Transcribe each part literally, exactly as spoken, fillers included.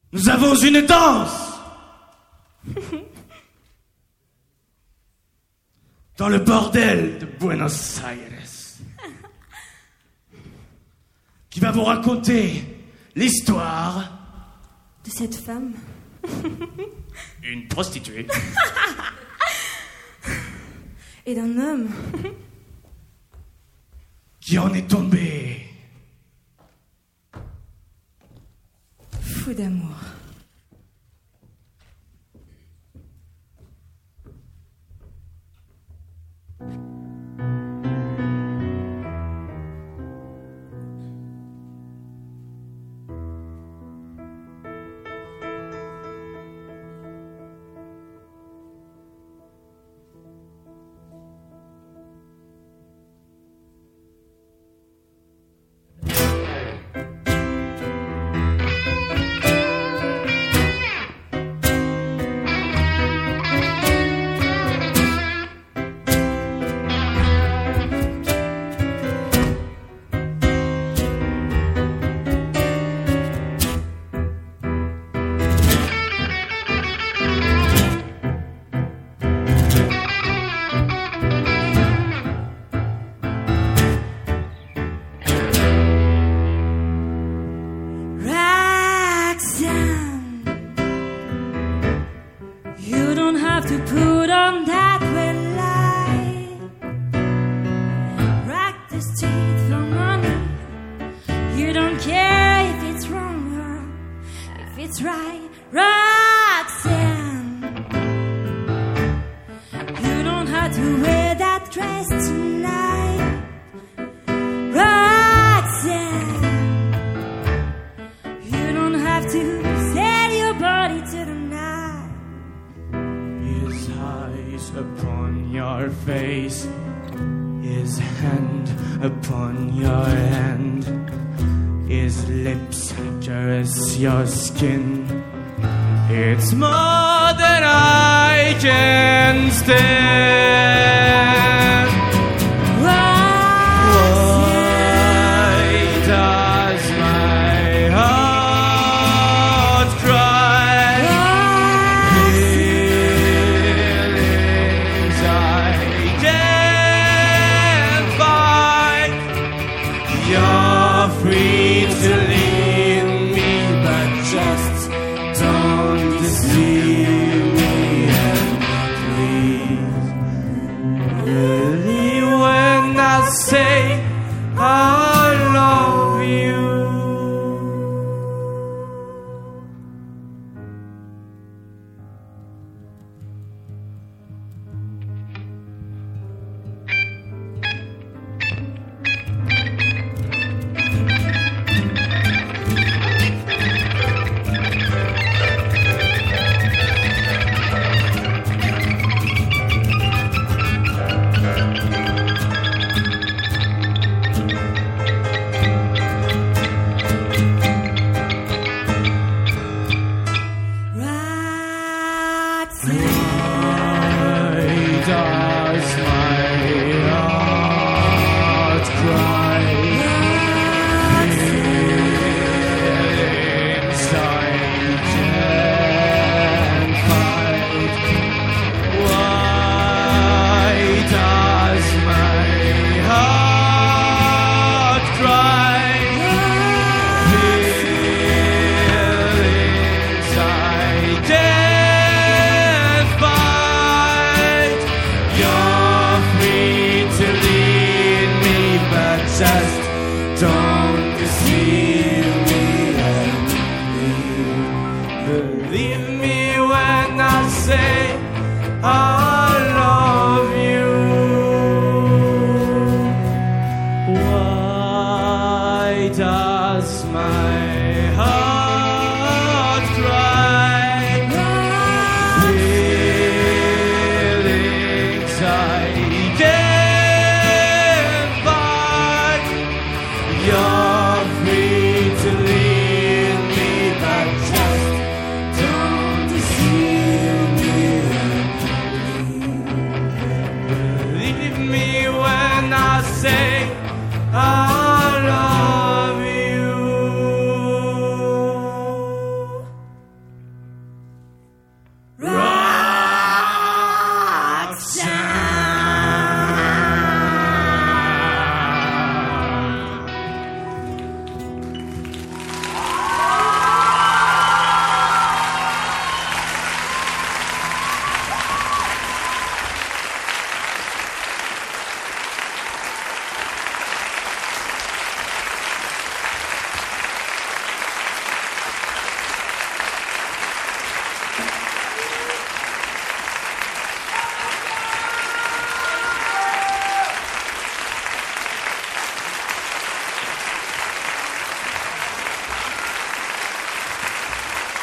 Nous avons une danse dans le bordel de Buenos Aires qui va vous raconter l'histoire de cette femme. Une prostituée. Et d'un homme qui en est tombé fou d'amour. Your skin, it's more than I can stand. Why does my heart cry? Feelings I can't find. You're free to leave. Just don't deceive me, and please believe when I say I love you.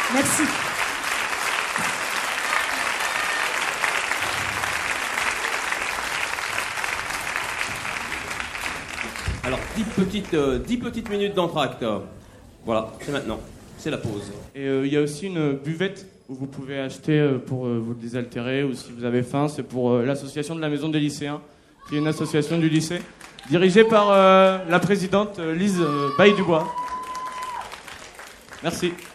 Merci. Alors, dix petites, euh, dix petites minutes d'entracte. Voilà, c'est maintenant. C'est la pause. Et il euh, y a aussi une buvette où vous pouvez acheter euh, pour euh, vous désaltérer ou si vous avez faim. C'est pour euh, l'association de la Maison des lycéens, qui est une association du lycée, dirigée par euh, la présidente euh, Lise euh, Baye-Dubois. Merci.